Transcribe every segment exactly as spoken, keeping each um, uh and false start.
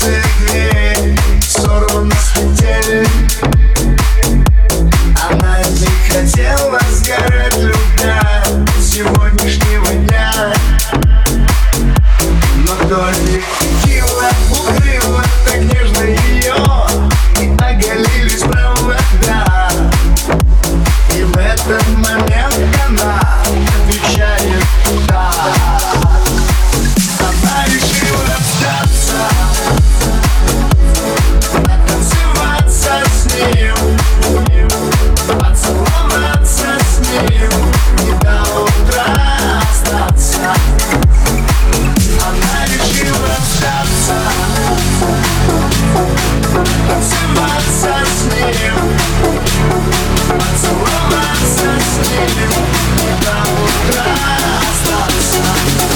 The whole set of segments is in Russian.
сердце греет, сорвана с петель. Она не хотела сгорать, любя сегодняшнего дня, но только текила укрыла так нежно ее, и оголились провода. И в этот момент она отвечает «да». Она решила остаться, потанцеваться с ним, поцеловаться с ним и до утра остаться. Она решила остаться, потанцеваться с ним, поцеловаться с ним и до утра остаться.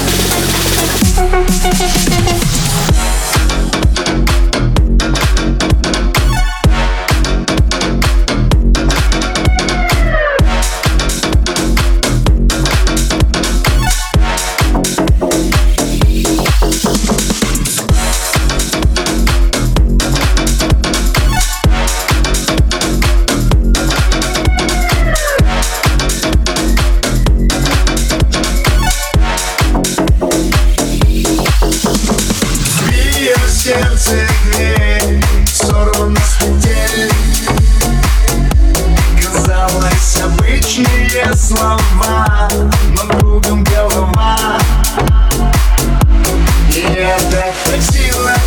Сердце греет, сорвана с петель. Казалось, обычные слова, но кругом голова. И это так сильно